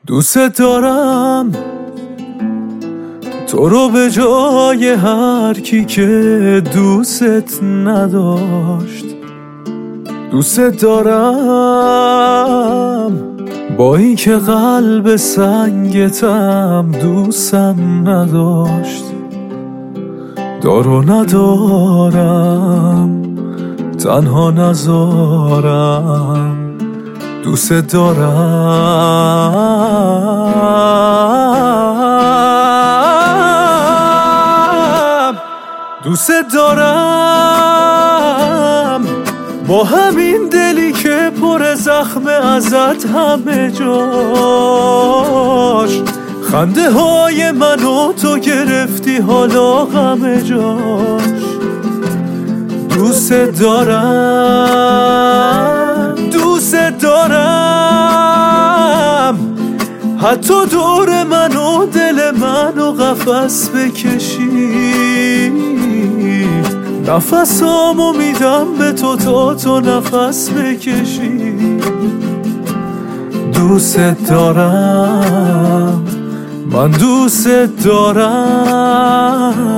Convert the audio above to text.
دوست دارم تو رو به جای هر کی که دوست نداشت. دوست دارم با این که قلب سنگتم دوستم نداشت. دار و ندارم تنها نذارم. دوست دارم دوست دارم با همین دلی که پر زخم ازت همه جاش. خنده های منو تو گرفتی حالا غم جاش. دوست دارم دوست دارم حتی دور منو دل منو قفس بکشی. نفسامو میدم به تو تا تو نفس بکشی. دوست دارم من دوست دارم.